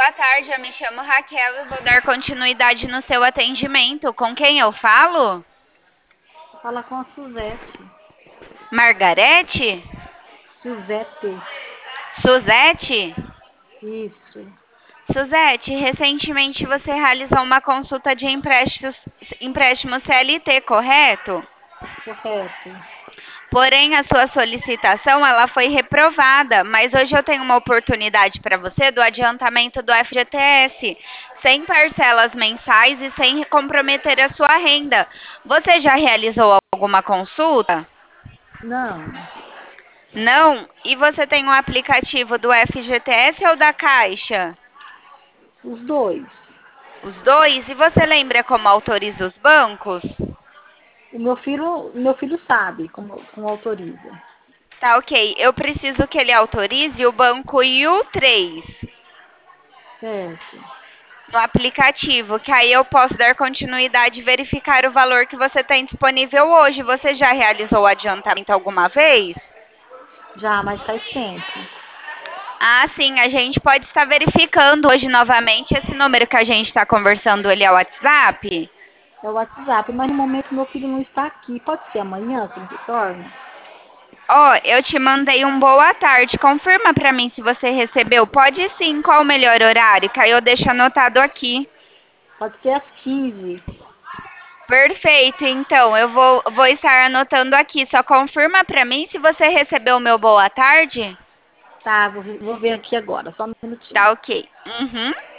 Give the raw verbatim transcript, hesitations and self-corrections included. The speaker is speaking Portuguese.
boa tarde. Eu me chamo Raquel e vou dar continuidade no seu atendimento. Com quem eu falo? Fala com a Suzete. Margarete? Suzete. Suzete? Isso. Suzete, recentemente você realizou uma consulta de empréstimos, empréstimo C L T, correto? Correto. Porém, a sua solicitação ela foi reprovada, mas hoje eu tenho uma oportunidade para você do adiantamento do F G T S, sem parcelas mensais e sem comprometer a sua renda. Você já realizou alguma consulta? Não. Não? E você tem um aplicativo do F G T S ou da Caixa? Os dois. Os dois? E você lembra como autoriza os bancos? O meu filho, meu filho sabe como, como autoriza. Tá, ok. Eu preciso que ele autorize o banco I U três Certo. no aplicativo, que aí eu posso dar continuidade e verificar o valor que você tem disponível hoje. Você já realizou o adiantamento alguma vez? Já, mas faz tempo. Ah, sim, a gente pode estar verificando hoje novamente esse número que a gente está conversando, ele é o WhatsApp? É o WhatsApp, mas no momento meu filho não está aqui. Pode ser amanhã que ele retorna? Ó, eu te mandei um boa tarde. Confirma pra mim se você recebeu. Pode sim, qual o melhor horário? Que aí eu deixo anotado aqui. Pode ser às quinze. Perfeito, então eu vou, vou estar anotando aqui. Só confirma pra mim se você recebeu o meu boa tarde. Tá, vou, vou ver aqui agora, só um minutinho. Tá ok. Uhum.